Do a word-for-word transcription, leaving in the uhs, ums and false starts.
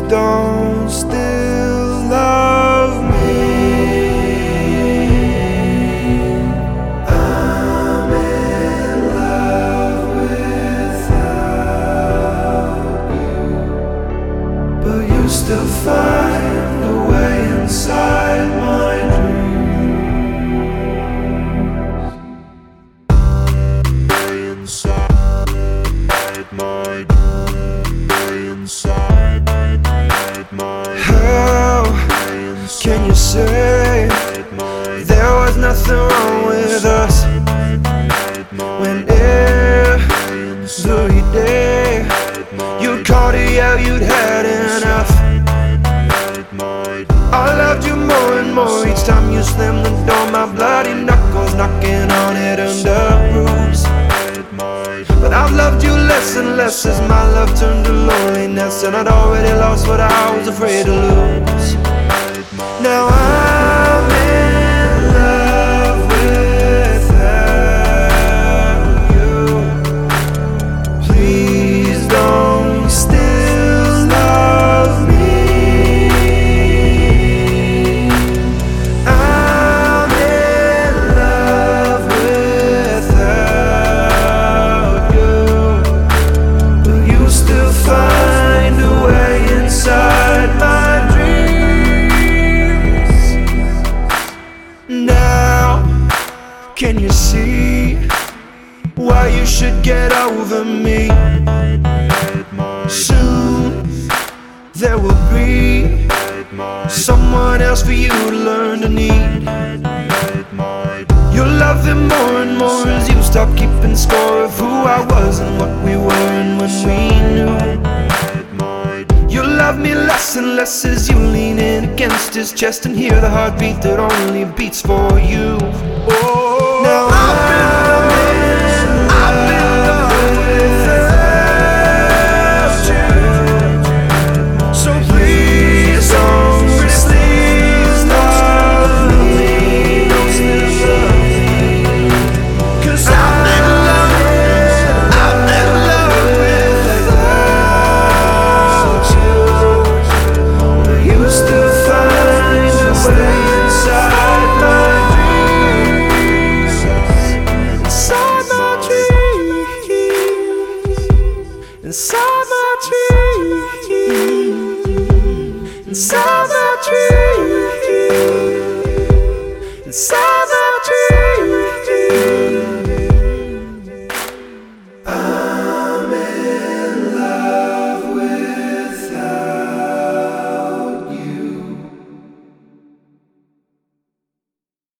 don't still love me. I'm in love without you, but you still find a way inside my dreams. Way inside my way inside my. How can you say there was nothing wrong with us when every day you'd call to yell you'd had enough? I loved you more and more each time you slammed the door, my bloody knuckles knocking on it under bruise. But I've loved you less and less as my love turned to loneliness, and I'd already lost what I was afraid to lose. Now I'm in love without you. Please don't still love me. I'm in love without you, but you still find a way inside my dreams. Now, can you see why you should get over me? Soon there will be someone else for you to learn to need. You'll love him more and more as you stop keeping score of who I was and what we were and when we knew. You'll love me less and less as you lean in against his chest and hear the heartbeat that only beats for you. Oh, now I'm in love without you. So please don't, please love me, 'cause I'm in love, I'm in love without you. But you still find a way inside my dreams, inside my dreams, inside my dreams, inside